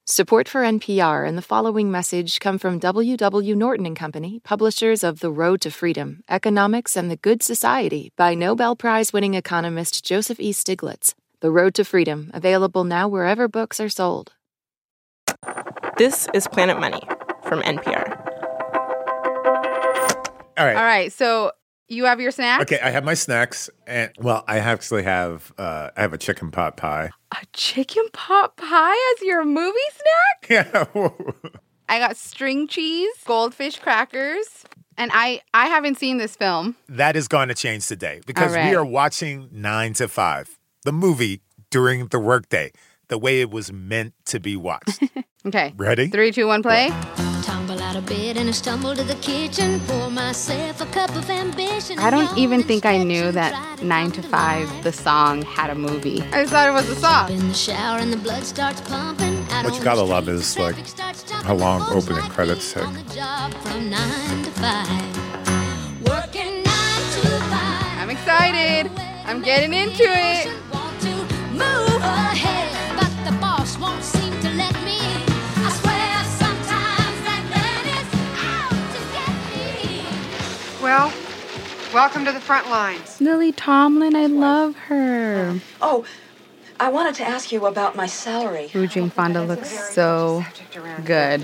Support for NPR and the following message come from W.W. Norton and Company, publishers of The Road to Freedom, Economics and the Good Society by Nobel Prize-winning economist Joseph E. Stiglitz. The Road to Freedom, available now wherever books are sold. This is Planet Money from NPR. All right. So you have your snacks? Okay, I have my snacks, and I actually have I have a chicken pot pie. A chicken pot pie as your movie snack? Yeah. I got string cheese, goldfish crackers, and I haven't seen this film. That is going to change today because All right. we are watching 9 to 5, the movie during the workday, the way it was meant to be watched. Okay. Ready? 3, 2, 1, play. Tumble out of bed and I stumble to the kitchen, pour myself a cup of ambition. I don't even think I knew that 9 to 5, the song, had a movie. I just thought it was a song. In the shower and the blood starts pumping. What you gotta love is, like, how long opening credits take. On the job from 9 to 5. Working 9 to 5. I'm excited. I'm getting into it. Want to move ahead, but the boss won't seem to let me. I swear sometimes that man is out to get me. Well, welcome to the front lines. Lily Tomlin, I love her. Oh, I wanted to ask you about my salary. Wu Jing Fonda looks so good.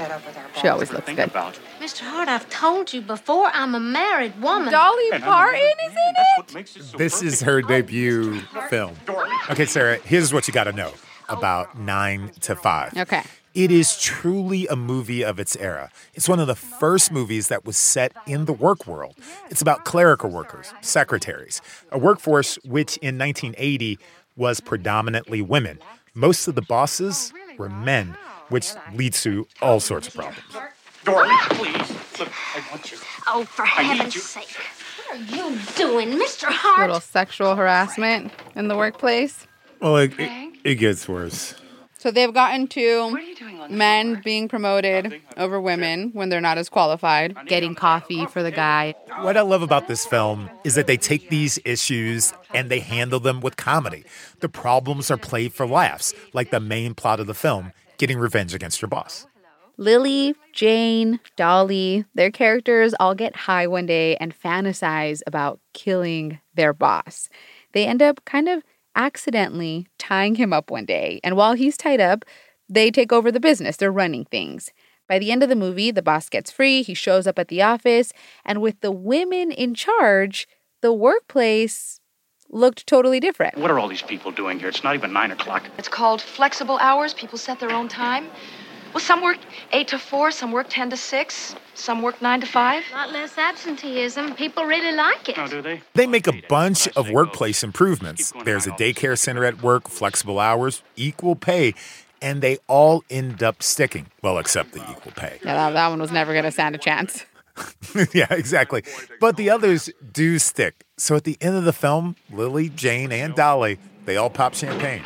She always looks good. Mr. Hart, I've told you before, I'm a married woman. Dolly Parton is in it? This is her debut film. Okay, Sarah, here's what you got to know about 9 to 5. Okay. It is truly a movie of its era. It's one of the first movies that was set in the work world. It's about clerical workers, secretaries, a workforce which in 1980 was predominantly women. Most of the bosses were men, which leads to all sorts of problems. Dorothy, please. Look, I want you. Oh, for I need heaven's you. sake. What are you doing, Mr. Hart? Little sexual harassment in the workplace. Well, it gets worse. So they've gotten to men being promoted over women when they're not as qualified, getting coffee for the guy. What I love about this film is that they take these issues and they handle them with comedy. The problems are played for laughs, like the main plot of the film, getting revenge against your boss. Lily, Jane, Dolly, their characters all get high one day and fantasize about killing their boss. They end up kind of accidentally tying him up one day. And while he's tied up, they take over the business. They're running things. By the end of the movie, the boss gets free. He shows up at the office. And with the women in charge, the workplace looked totally different. What are all these people doing here? It's not even 9 o'clock. It's called flexible hours. People set their own time. Well, some work 8 to 4, some work 10 to 6, some work 9 to 5. A lot less absenteeism. People really like it. No, do they? They make a bunch of workplace improvements. There's a daycare center at work, flexible hours, equal pay, and they all end up sticking. Well, except the equal pay. Yeah, that one was never going to stand a chance. Yeah, exactly. But the others do stick. So at the end of the film, Lily, Jane, and Dolly, they all pop champagne.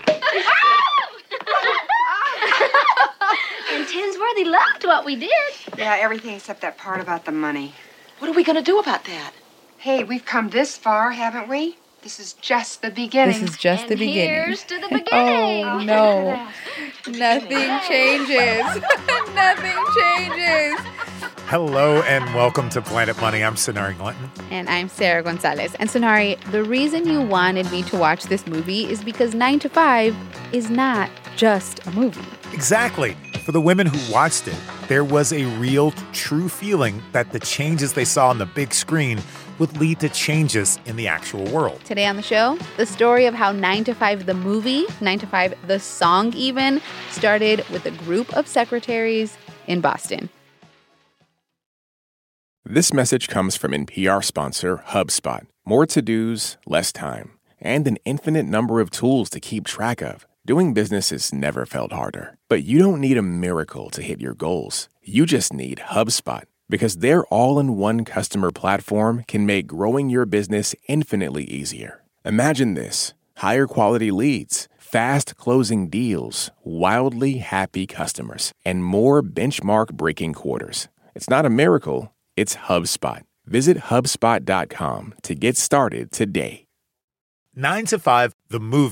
And Tinsworthy loved what we did. Yeah, everything except that part about the money. What are we going to do about that? Hey, we've come this far, haven't we? This is just the beginning. This is just the beginning. Here's to the beginning. Oh, no. Nothing changes. Nothing changes. Hello and welcome to Planet Money. I'm Sonari Glinton. And I'm Sarah Gonzalez. And Sonari, the reason you wanted me to watch this movie is because 9 to 5 is not just a movie. Exactly. For the women who watched it, there was a real, true feeling that the changes they saw on the big screen would lead to changes in the actual world. Today on the show, the story of how 9 to 5 the movie, 9 to 5 the song even, started with a group of secretaries in Boston. This message comes from NPR sponsor HubSpot. More to-dos, less time, and an infinite number of tools to keep track of. Doing business has never felt harder. But you don't need a miracle to hit your goals. You just need HubSpot, because their all-in-one customer platform can make growing your business infinitely easier. Imagine this: higher quality leads, fast closing deals, wildly happy customers, and more benchmark-breaking quarters. It's not a miracle, it's HubSpot. Visit HubSpot.com to get started today. 9 to 5, the movie,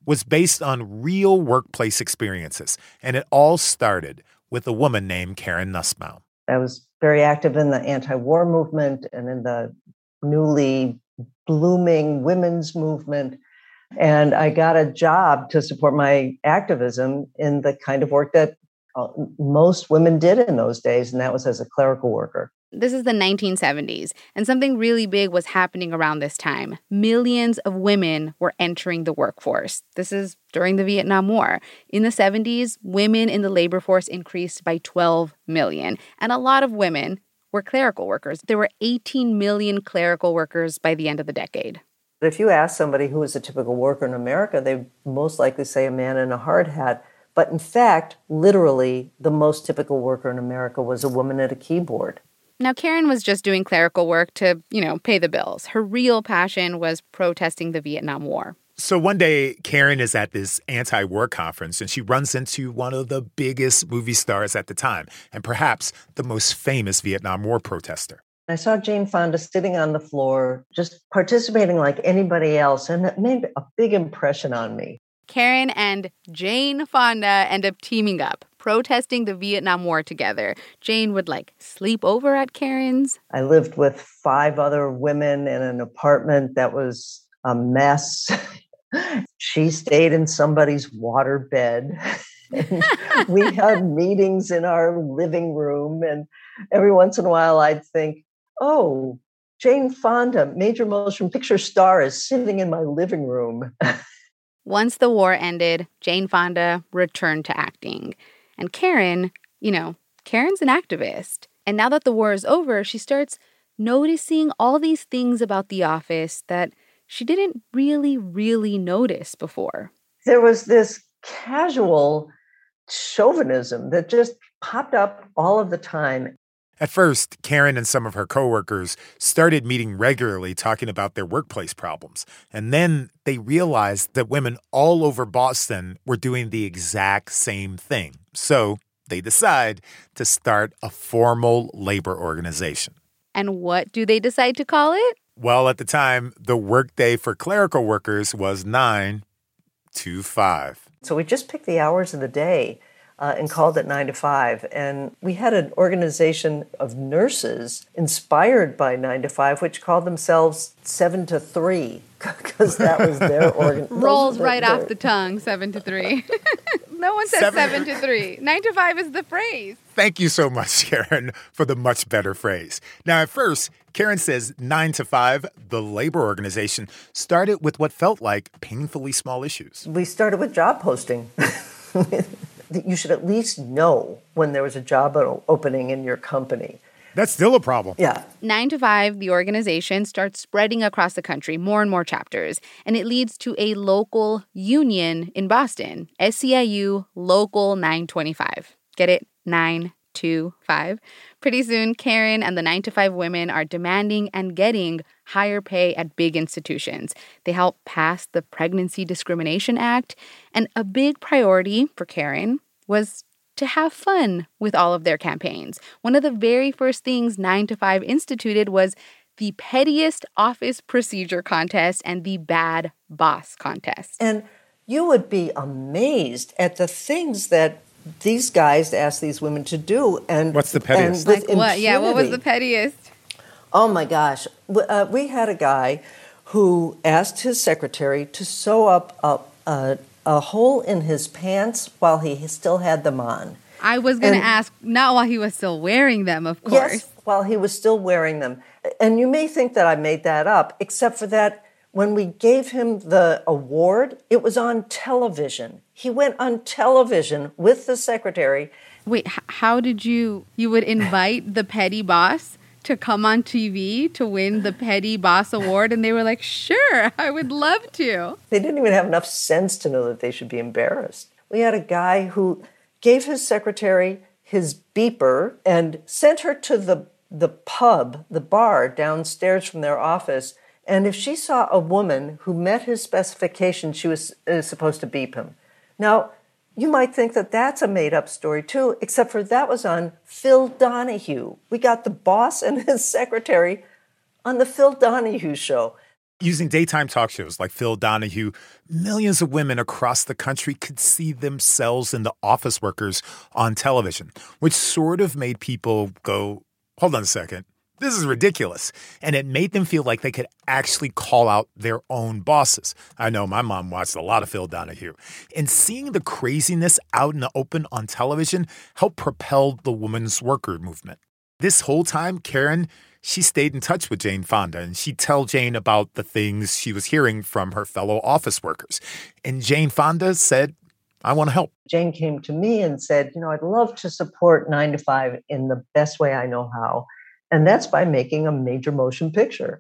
was based on real workplace experiences, and it all started with a woman named Karen Nussbaum. I was very active in the anti-war movement and in the newly blooming women's movement. And I got a job to support my activism in the kind of work that most women did in those days, and that was as a clerical worker. This is the 1970s, and something really big was happening around this time. Millions of women were entering the workforce. This is during the Vietnam War. In the 70s, women in the labor force increased by 12 million, and a lot of women were clerical workers. There were 18 million clerical workers by the end of the decade. But if you ask somebody who is a typical worker in America, they most likely say a man in a hard hat. But in fact, literally, the most typical worker in America was a woman at a keyboard. Now, Karen was just doing clerical work to, pay the bills. Her real passion was protesting the Vietnam War. So one day, Karen is at this anti-war conference, and she runs into one of the biggest movie stars at the time, and perhaps the most famous Vietnam War protester. I saw Jane Fonda sitting on the floor, just participating like anybody else, and it made a big impression on me. Karen and Jane Fonda end up teaming up, protesting the Vietnam War together. Jane would, sleep over at Karen's. I lived with 5 other women in an apartment that was a mess. She stayed in somebody's water bed. We had meetings in our living room, and every once in a while I'd think, oh, Jane Fonda, major motion picture star, is sitting in my living room. Once the war ended, Jane Fonda returned to acting. And Karen, Karen's an activist. And now that the war is over, she starts noticing all these things about the office that she didn't really notice before. There was this casual chauvinism that just popped up all of the time. At first, Karen and some of her coworkers started meeting regularly talking about their workplace problems. And then they realized that women all over Boston were doing the exact same thing. So they decide to start a formal labor organization. And what do they decide to call it? Well, at the time, the workday for clerical workers was 9 to 5. So we just picked the hours of the day and called it 9 to 5. And we had an organization of nurses inspired by 9 to 5, which called themselves 7 to 3, because that was their organization. Rolls right off the tongue, 7 to 3. No one says 7 to 3. 9 to 5 is the phrase. Thank you so much, Karen, for the much better phrase. Now, at first, Karen says 9 to 5, the labor organization, started with what felt like painfully small issues. We started with job posting. You should at least know when there was a job opening in your company. That's still a problem. Yeah. 9 to 5, the organization starts spreading across the country, more and more chapters, and it leads to a local union in Boston, SEIU Local 925. Get it? 925. Pretty soon, Karen and the 9 to 5 women are demanding and getting higher pay at big institutions. They help pass the Pregnancy Discrimination Act, and a big priority for Karen was to have fun with all of their campaigns. One of the very first things 9 to 5 instituted was the Pettiest Office Procedure Contest and the Bad Boss Contest. And you would be amazed at the things that these guys asked these women to do. And what's the pettiest? Like what? Yeah, what was the pettiest? Oh, my gosh. We had a guy who asked his secretary to sew up a hole in his pants while he still had them on. I was going to ask, not while he was still wearing them, of course. Yes, while he was still wearing them. And you may think that I made that up, except for that when we gave him the award, it was on television. He went on television with the secretary. Wait, how did you would invite the petty boss to come on TV to win the Petty Boss Award? And they were like, sure, I would love to. They didn't even have enough sense to know that they should be embarrassed. We had a guy who gave his secretary his beeper and sent her to the pub, the bar downstairs from their office. And if she saw a woman who met his specifications, she was supposed to beep him. Now, you might think that that's a made-up story, too, except for that was on Phil Donahue. We got the boss and his secretary on the Phil Donahue show. Using daytime talk shows like Phil Donahue, millions of women across the country could see themselves in the office workers on television, which sort of made people go, hold on a second. This is ridiculous. And it made them feel like they could actually call out their own bosses. I know my mom watched a lot of Phil Donahue. And seeing the craziness out in the open on television helped propel the women's worker movement. This whole time, Karen, she stayed in touch with Jane Fonda, and she'd tell Jane about the things she was hearing from her fellow office workers. And Jane Fonda said, I want to help. Jane came to me and said, I'd love to support 9 to 5 in the best way I know how. And that's by making a major motion picture.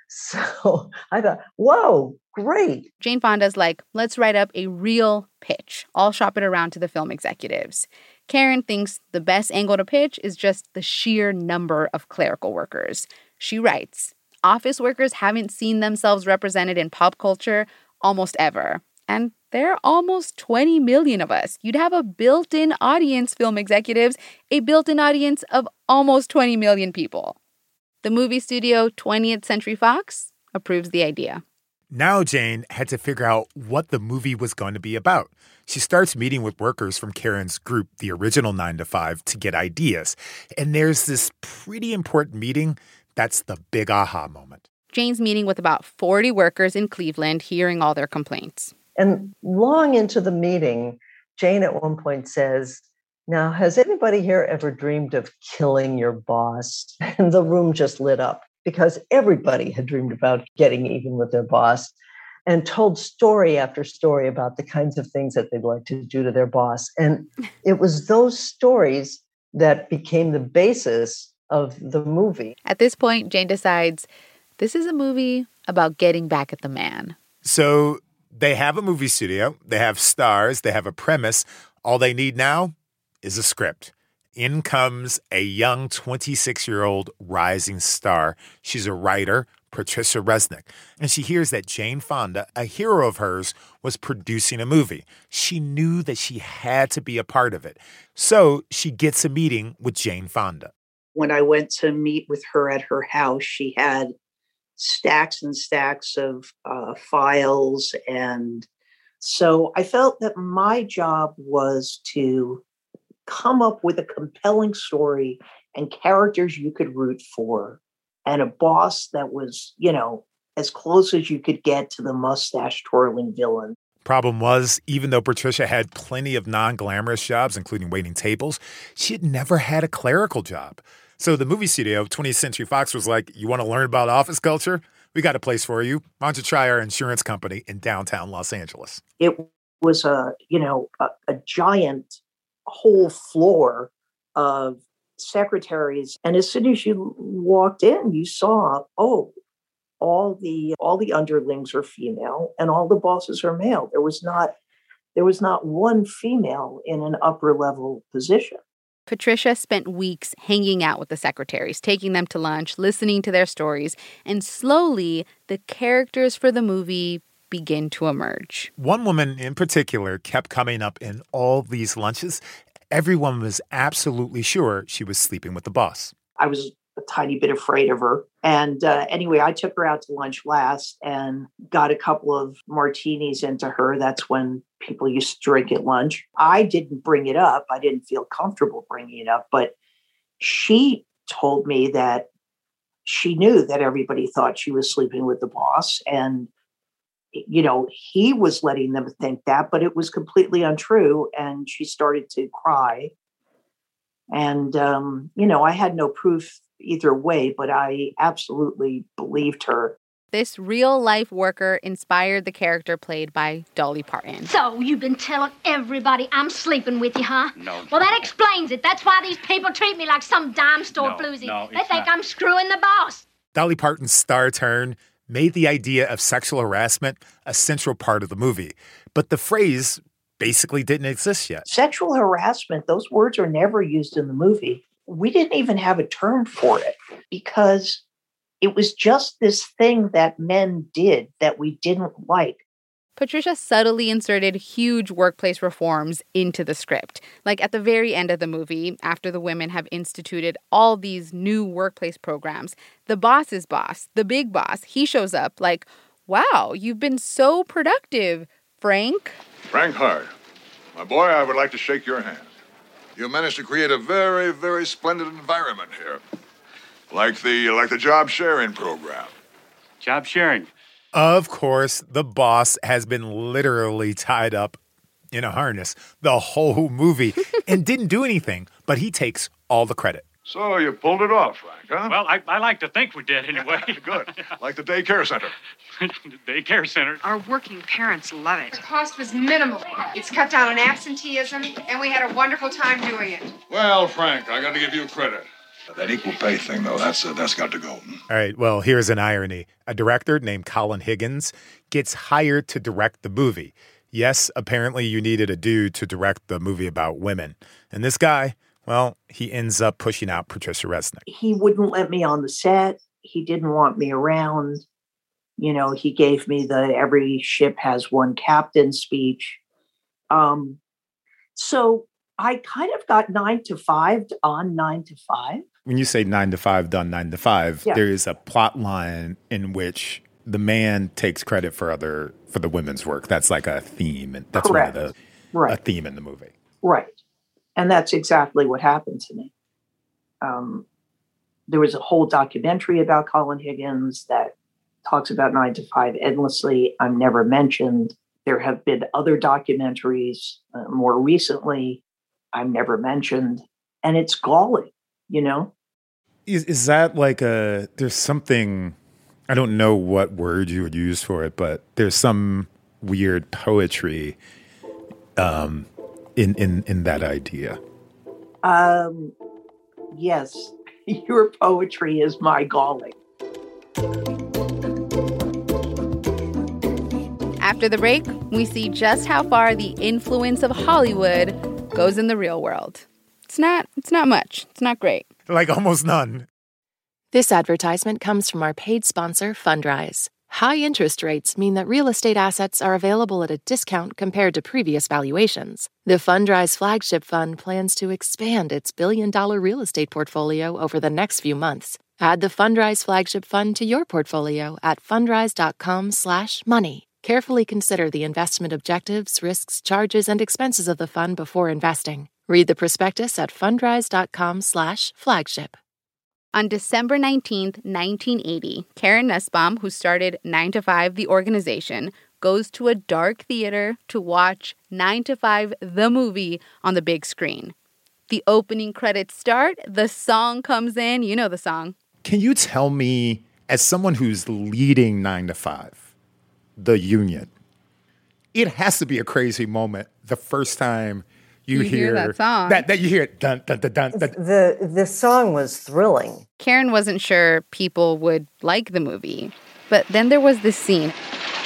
So I thought, whoa, great. Jane Fonda's like, let's write up a real pitch. I'll shop it around to the film executives. Karen thinks the best angle to pitch is just the sheer number of clerical workers. She writes, office workers haven't seen themselves represented in pop culture almost ever. And there are almost 20 million of us. You'd have a built-in audience, film executives, a built-in audience of almost 20 million people. The movie studio 20th Century Fox approves the idea. Now Jane had to figure out what the movie was going to be about. She starts meeting with workers from Karen's group, the original 9 to 5, to get ideas. And there's this pretty important meeting that's the big aha moment. Jane's meeting with about 40 workers in Cleveland, hearing all their complaints. And long into the meeting, Jane at one point says, now, has anybody here ever dreamed of killing your boss? And the room just lit up because everybody had dreamed about getting even with their boss and told story after story about the kinds of things that they'd like to do to their boss. And it was those stories that became the basis of the movie. At this point, Jane decides this is a movie about getting back at the man. So they have a movie studio, they have stars, they have a premise. All they need now is a script. In comes a young 26-year-old rising star. She's a writer, Patricia Resnick, and she hears that Jane Fonda, a hero of hers, was producing a movie. She knew that she had to be a part of it. So she gets a meeting with Jane Fonda. When I went to meet with her at her house, she had stacks and stacks of files. And so I felt that my job was to come up with a compelling story and characters you could root for and a boss that was, as close as you could get to the mustache twirling villain. Problem was, even though Patricia had plenty of non-glamorous jobs, including waiting tables, she had never had a clerical job. So the movie studio, 20th Century Fox, was like, you want to learn about office culture? We got a place for you. Why don't you try our insurance company in downtown Los Angeles? It was a giant whole floor of secretaries. And as soon as you walked in, you saw, all the underlings are female and all the bosses are male. There was not one female in an upper level position. Patricia spent weeks hanging out with the secretaries, taking them to lunch, listening to their stories, and slowly the characters for the movie begin to emerge. One woman in particular kept coming up in all these lunches. Everyone was absolutely sure she was sleeping with the boss. I was a tiny bit afraid of her. And anyway, I took her out to lunch last and got a couple of martinis into her. That's when people used to drink at lunch. I didn't bring it up. I didn't feel comfortable bringing it up. But she told me that she knew that everybody thought she was sleeping with the boss. And, he was letting them think that, but it was completely untrue. And she started to cry. And, I had no proof either way, but I absolutely believed her. This real-life worker inspired the character played by Dolly Parton. So you've been telling everybody I'm sleeping with you, huh? No. Well, that explains it. That's why these people treat me like some dime store floozy. They think I'm screwing the boss. Dolly Parton's star turn made the idea of sexual harassment a central part of the movie. But the phrase basically didn't exist yet. Sexual harassment, those words are never used in the movie. We didn't even have a term for it because it was just this thing that men did that we didn't like. Patricia subtly inserted huge workplace reforms into the script. Like at the very end of the movie, after the women have instituted all these new workplace programs, the boss's boss, the big boss, he shows up like, Wow, you've been so productive, Frank. Frank Hart. My boy, I would like to shake your hand. You managed to create a very, very splendid environment here. Like the job sharing program. Job sharing. Of course, the boss has been literally tied up in a harness the whole movie and didn't do anything, but he takes all the credit. So you pulled it off, Frank, huh? Well, I like to think we did anyway. Good. Like the daycare center. The daycare center. Our working parents love it. The cost was minimal. It's cut down on absenteeism, and we had a wonderful time doing it. Well, Frank, I got to give you credit. That equal pay thing, though, that's got to go. All right, well, here's an irony. A director named Colin Higgins gets hired to direct the movie. Yes, apparently you needed a dude to direct the movie about women. And this guy, well, he ends up pushing out Patricia Resnick. He wouldn't let me on the set. He didn't want me around. You know, he gave me the every ship has one captain speech. So I kind of got 9 to 5 on 9 to 5. When you say 9 to 5 done 9 to 5, Yeah. there is a plot line in which the man takes credit for the women's work. That's like a theme. And that's Correct. one of the Right. a theme in the movie. Right. And that's exactly what happened to me. There was a whole documentary about Colin Higgins that talks about 9 to 5 endlessly. I'm never mentioned. There have been other documentaries more recently. I'm never mentioned. And it's galling, you know? Is that like there's something, I don't know what word you would use for it, but there's some weird poetry in that idea. Yes, your poetry is my galling. After the break, we see just how far the influence of Hollywood goes in the real world. It's not much. It's not great. Like almost none. This advertisement comes from our paid sponsor, Fundrise. High interest rates mean that real estate assets are available at a discount compared to previous valuations. The Fundrise Flagship Fund plans to expand its billion-dollar real estate portfolio over the next few months. Add the Fundrise Flagship Fund to your portfolio at fundrise.com/money. Carefully consider the investment objectives, risks, charges, and expenses of the fund before investing. Read the prospectus at fundrise.com/flagship. On December 19th, 1980, Karen Nussbaum, who started 9 to 5, the organization, goes to a dark theater to watch 9 to 5, the movie, on the big screen. The opening credits start, the song comes in, you know the song. Can you tell me, as someone who's leading 9 to 5, the union, it has to be a crazy moment the first time you hear that song. That you hear it, dun, dun, dun, dun, dun. The song was thrilling. Karen wasn't sure people would like the movie. But then there was this scene.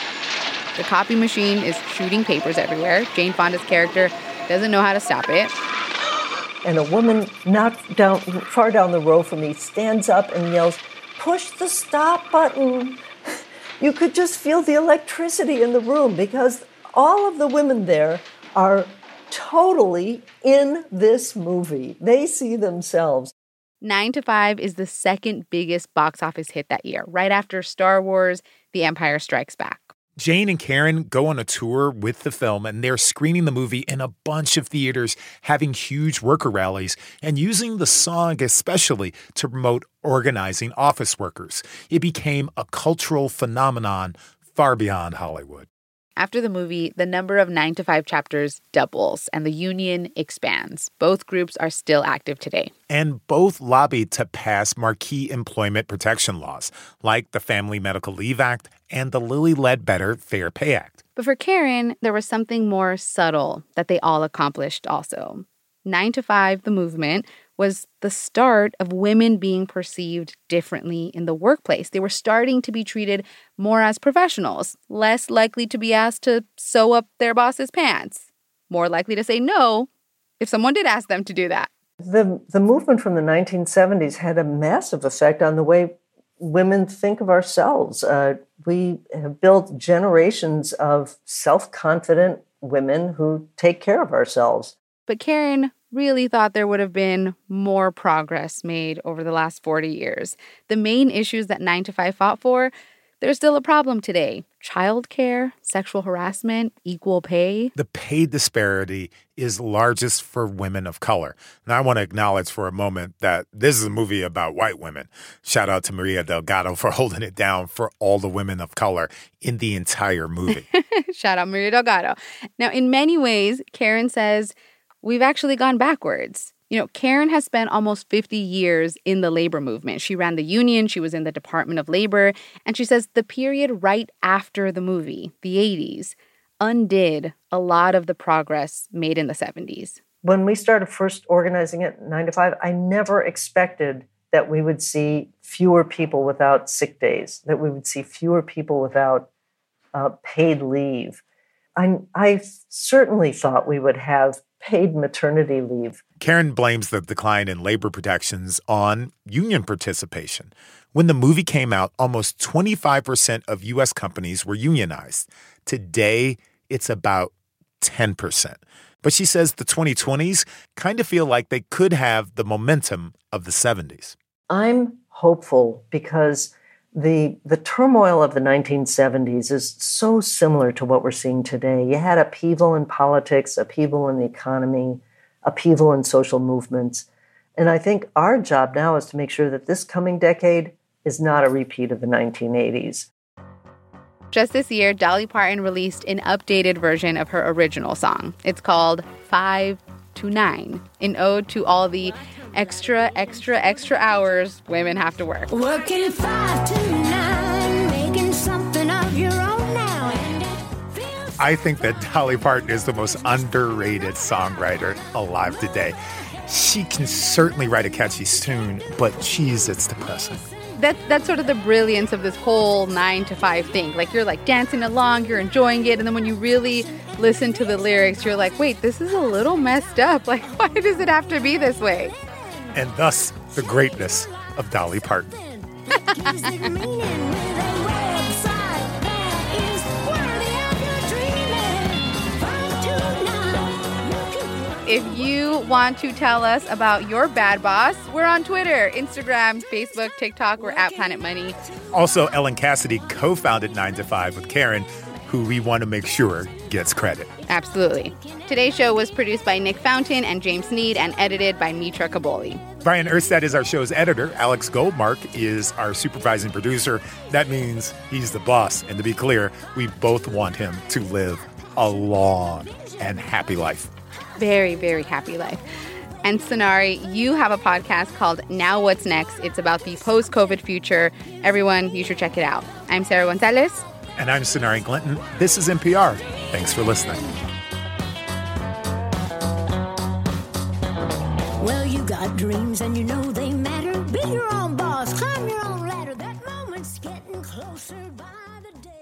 The copy machine is shooting papers everywhere. Jane Fonda's character doesn't know how to stop it. And a woman not far down the row from me stands up and yells, "Push the stop button." You could just feel the electricity in the room because all of the women there are totally in this movie. They see themselves. 9 to 5 is the second biggest box office hit that year, right after Star Wars, The Empire Strikes Back. Jane and Karen go on a tour with the film, and they're screening the movie in a bunch of theaters, having huge worker rallies, and using the song especially to promote organizing office workers. It became a cultural phenomenon far beyond Hollywood. After the movie, the number of 9 to 5 chapters doubles and the union expands. Both groups are still active today. And both lobbied to pass marquee employment protection laws, like the Family Medical Leave Act and the Lilly Ledbetter Fair Pay Act. But for Karen, there was something more subtle that they all accomplished also. 9 to 5, the movement, was the start of women being perceived differently in the workplace. They were starting to be treated more as professionals, less likely to be asked to sew up their boss's pants, more likely to say no if someone did ask them to do that. The movement from the 1970s had a massive effect on the way women think of ourselves. We have built generations of self-confident women who take care of ourselves. But Karen really thought there would have been more progress made over the last 40 years. The main issues that 9 to 5 fought for, there's still a problem today. Childcare, sexual harassment, equal pay. The pay disparity is largest for women of color. Now, I want to acknowledge for a moment that this is a movie about white women. Shout out to Maria Delgado for holding it down for all the women of color in the entire movie. Shout out Maria Delgado. Now, in many ways, Karen says we've actually gone backwards. You know, Karen has spent almost 50 years in the labor movement. She ran the union, she was in the Department of Labor, and she says the period right after the movie, the 80s, undid a lot of the progress made in the 70s. When we started first organizing it, 9 to 5, I never expected that we would see fewer people without sick days, that we would see fewer people without paid leave. I certainly thought we would have paid maternity leave. Karen blames the decline in labor protections on union participation. When the movie came out, almost 25% of U.S. companies were unionized. Today, it's about 10%. But she says the 2020s kind of feel like they could have the momentum of the 70s. I'm hopeful because the turmoil of the 1970s is so similar to what we're seeing today. You had upheaval in politics, upheaval in the economy, upheaval in social movements. And I think our job now is to make sure that this coming decade is not a repeat of the 1980s. Just this year, Dolly Parton released an updated version of her original song. It's called 5 to 9, an ode to all the extra hours women have to work. Working 5 to 9, making something of your own now. And it feels I think that Dolly Parton is the most underrated songwriter alive today. She can certainly write a catchy tune, but geez, it's depressing. That's sort of the brilliance of this whole 9 to 5 thing. Like, you're like dancing along, you're enjoying it, and then when you really listen to the lyrics, you're like, wait, this is a little messed up. Like, why does it have to be this way? And thus, the greatness of Dolly Parton. If you want to tell us about your bad boss, we're on Twitter, Instagram, Facebook, TikTok. We're at Planet Money. Also, Ellen Cassidy co-founded 9 to 5 with Karen, who we want to make sure gets credit. Absolutely. Today's show was produced by Nick Fountain and James Sneed and edited by Mitra Kaboli. Brian Erstad is our show's editor. Alex Goldmark is our supervising producer. That means he's the boss. And to be clear, we both want him to live a long and happy life. Very, very happy life. And Sonari, you have a podcast called Now What's Next. It's about the post-COVID future. Everyone, you should check it out. I'm Sarah Gonzalez. And I'm Sonari Glinton. This is NPR. Thanks for listening. well, you got dreams and you know they matter. Be your own boss, climb your own ladder. That moment's getting closer by the day.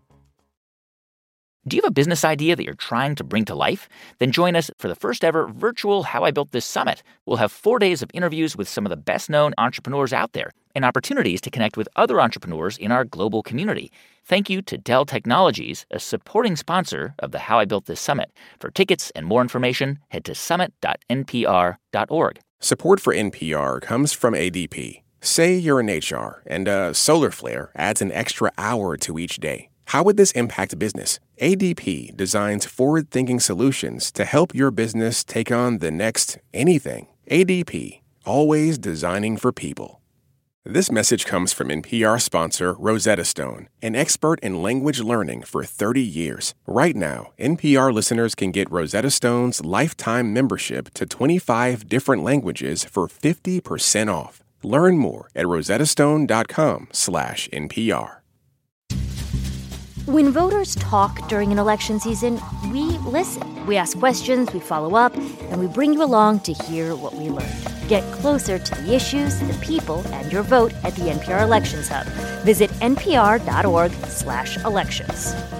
Do you have a business idea that you're trying to bring to life? Then join us for the first ever virtual How I Built This Summit. We'll have 4 days of interviews with some of the best-known entrepreneurs out there and opportunities to connect with other entrepreneurs in our global community. Thank you to Dell Technologies, a supporting sponsor of the How I Built This Summit. For tickets and more information, head to summit.npr.org. Support for NPR comes from ADP. Say you're in HR and a solar flare adds an extra hour to each day. How would this impact business? ADP designs forward-thinking solutions to help your business take on the next anything. ADP, always designing for people. This message comes from NPR sponsor Rosetta Stone, an expert in language learning for 30 years. Right now, NPR listeners can get Rosetta Stone's lifetime membership to 25 different languages for 50% off. Learn more at rosettastone.com/NPR. When voters talk during an election season, we listen. We ask questions, we follow up, and we bring you along to hear what we learned. Get closer to the issues, the people, and your vote at the NPR Elections Hub. Visit npr.org/elections.